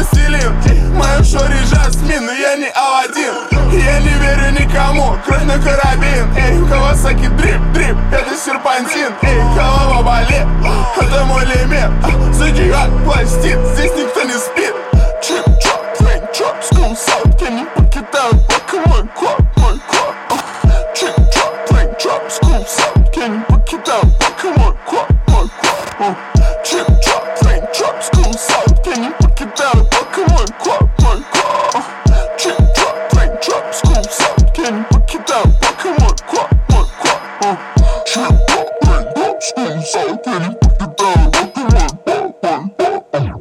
властелин. Мою шори Жасмин, но я не Аладдин. Я не верю никому, кровь на карабин. Эй, Кавасаки дрип, дрип, это серпантин. Эй, голова болит, это мой лимит. Зодиак пластит, здесь никто не спит. Чип-чоп, фрейн-чоп, скул-саут, я не покидаю пока мой клаб, мой клаб. Чип-чоп, фрейн-чоп, скул-саут, я не покидаю пока мой клаб, мой клаб. Чип-чоп, фрейн-чоп, скул-саут, я не покидаю пока мой клаб, мой клаб. Чип-чоп, фрейн-чоп, скул-саут, я не покидаю пока мой клаб, мой клаб. Чип-чоп, фрейн-чоп, скул-саут, я не покидаю пока мой клаб, мой клаб.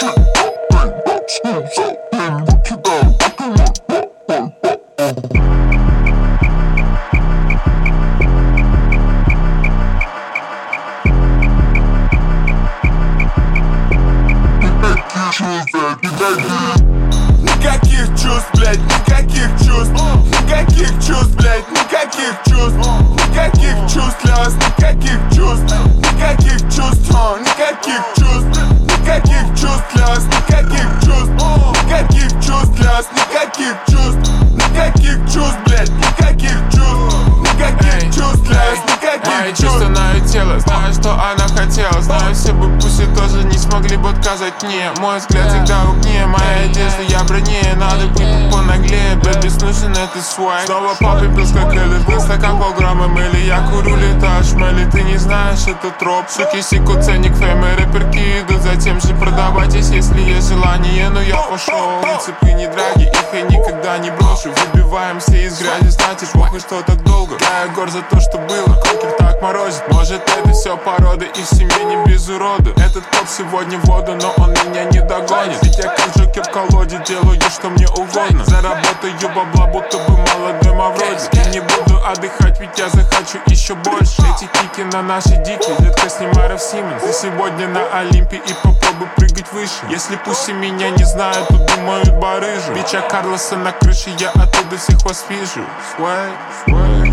Никаких чувств, блядь, никаких чувств. Никаких чувств, блядь, никаких чувств. Никаких чувств для вас, никаких чувств. Никаких чувств, никаких чувств. Никаких чувств для вас, никаких чувств. Никаких чувств для вас, никаких чувств. Никаких чувств, блядь, никаких чувств. Никаких чувств для вас, никаких чувств. Чувство на ее тело, знаю, что она хотела. Знаю, все бы пусть тоже не смогли бы отказать мне. Мой взгляд всегда в огне, моя одежда, я бронее. Надо быть понаглее, бэби, нужен этот свайк. Снова папа пил с коктейли, был стакан полграмма мыли. Я курю, летаю шмели, ты не знаешь, это троп. Суки секут ценник фэми, рэперки идут затем же продавайтесь, если есть желание. Но я пошел, принципы не драги, их я никогда не брошу. Выбиваемся из грязи, значит плохо, что так долго. Я гор за то, что было, кокер так морозит. Может это все порода и в семье не без урода. Этот коп сегодня в воду, но он меня не догонит. Ведь я как Джокер в колоде, делаю что мне угодно. Заработаю бабла, будто бы молодой Мавроди. И не буду отдыхать, ведь я захочу еще больше. Эти кики на наши дикие, детка снимай Рэв Симмонс. Ты сегодня на Олимпе и попробуй прыгать выше. Если пусть меня не знают, то думают барыжу. Бича Карлоса на крыше, я оттуда всех вас вижу. Свай, свай.